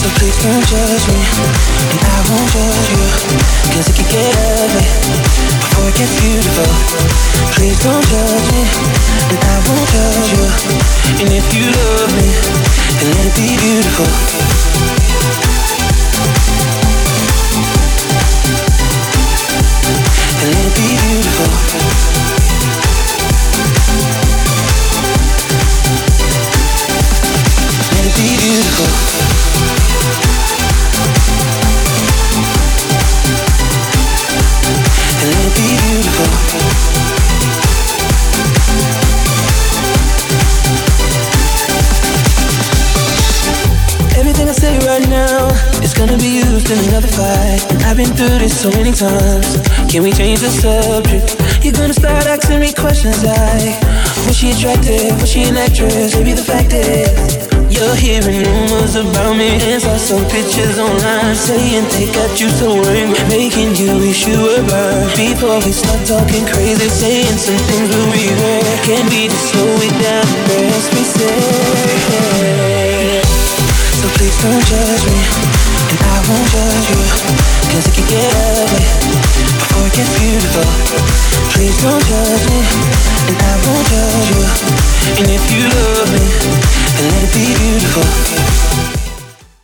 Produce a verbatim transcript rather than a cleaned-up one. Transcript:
So please don't judge me, and I won't judge you, cause it can get ugly before it gets beautiful. Please don't judge me, and I won't judge you, and if you love me, then let it be beautiful. And let it be beautiful. Let it be beautiful. And let it be beautiful. Everything I say right now is gonna be used in another fight. And I've been through this so many times. Can we change the subject? You're gonna start asking me questions like, was she attractive? Was she an actress? Maybe the fact is you're hearing rumors about me and saw some pictures online saying they got you so angry, making you wish you were burned. Before we start talking crazy, saying some things we'll regret, can we just slow it down and rest we say? So please don't judge me, and I won't judge you, cause it can get ugly before it gets beautiful. Please don't judge me, and I won't judge you, and if you love me, then let it be beautiful.